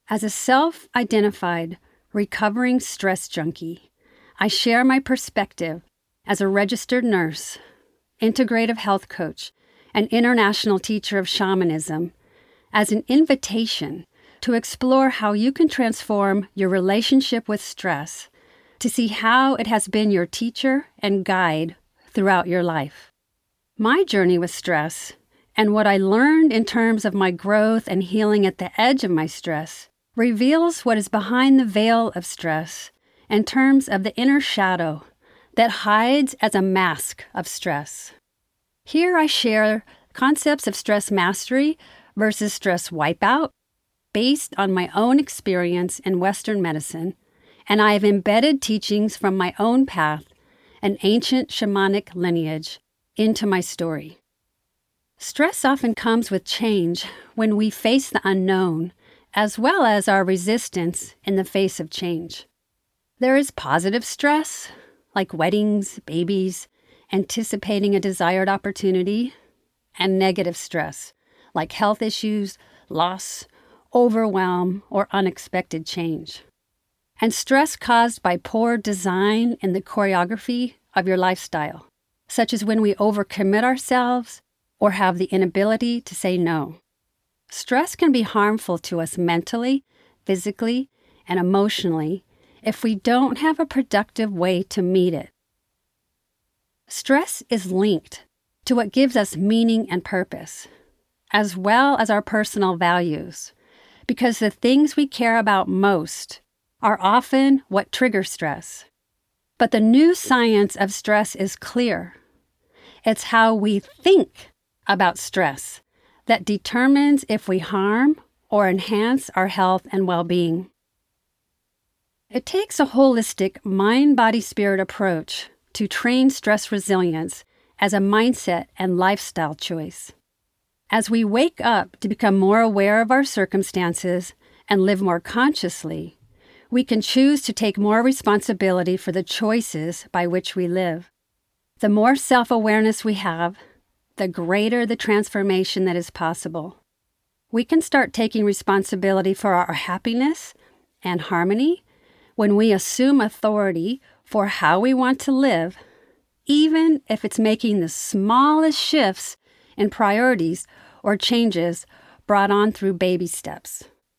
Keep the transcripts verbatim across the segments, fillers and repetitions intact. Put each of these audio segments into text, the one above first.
As a self-identified, recovering stress junkie, I share my perspective as a registered nurse, integrative health coach, and international teacher of shamanism as an invitation to explore how you can transform your relationship with stress to see how it has been your teacher and guide throughout your life. My journey with stress and what I learned in terms of my growth and healing at the edge of my stress reveals what is behind the veil of stress in terms of the inner shadow that hides as a mask of stress. Here I share concepts of stress mastery versus stress wipeout based on my own experience in Western medicine, and I have embedded teachings from my own path and ancient shamanic lineage into my story. Stress often comes with change when we face the unknown, as well as our resistance in the face of change. There is positive stress, like weddings, babies, anticipating a desired opportunity, and negative stress, like health issues, loss, overwhelm, or unexpected change. And stress caused by poor design in the choreography of your lifestyle, such as when we overcommit ourselves or have the inability to say no. Stress can be harmful to us mentally, physically, and emotionally if we don't have a productive way to meet it. Stress is linked to what gives us meaning and purpose, as well as our personal values, because the things we care about most are often what trigger stress. But the new science of stress is clear. It's how we think about stress that determines if we harm or enhance our health and well-being. It takes a holistic mind-body-spirit approach to train stress resilience as a mindset and lifestyle choice. As we wake up to become more aware of our circumstances and live more consciously, we can choose to take more responsibility for the choices by which we live. The more self-awareness we have, the greater the transformation that is possible. We can start taking responsibility for our happiness and harmony when we assume authority for how we want to live, even if it's making the smallest shifts in priorities or changes brought on through baby steps.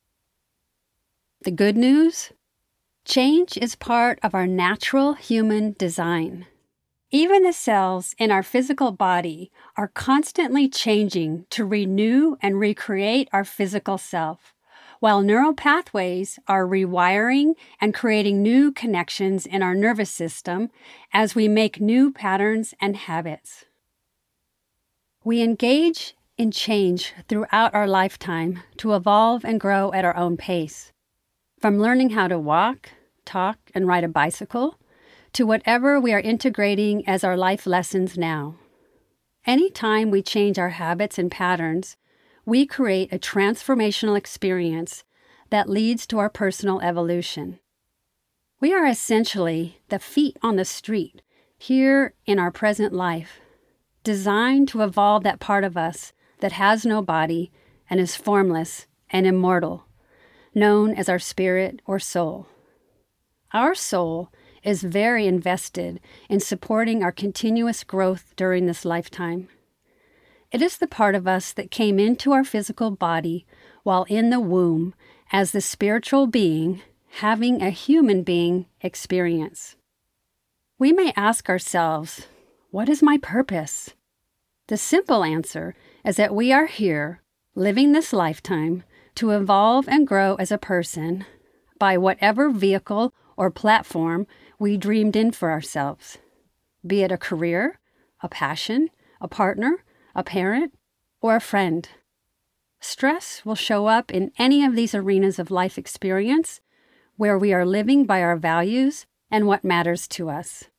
The good news? Change is part of our natural human design. Even the cells in our physical body are constantly changing to renew and recreate our physical self, while neural pathways are rewiring and creating new connections in our nervous system as we make new patterns and habits. We engage in change throughout our lifetime to evolve and grow at our own pace. From learning how to walk, talk, and ride a bicycle, to whatever we are integrating as our life lessons now. Anytime we change our habits and patterns, we create a transformational experience that leads to our personal evolution. We are essentially the feet on the street here in our present life, designed to evolve that part of us that has no body and is formless and immortal, known as our spirit or soul. Our soul is very invested in supporting our continuous growth during this lifetime. It is the part of us that came into our physical body while in the womb as the spiritual being having a human being experience. We may ask ourselves, what is my purpose? The simple answer is that we are here, living this lifetime, to evolve and grow as a person by whatever vehicle or platform we dreamed in for ourselves, be it a career, a passion, a partner, a parent, or a friend. Stress will show up in any of these arenas of life experience where we are living by our values and what matters to us.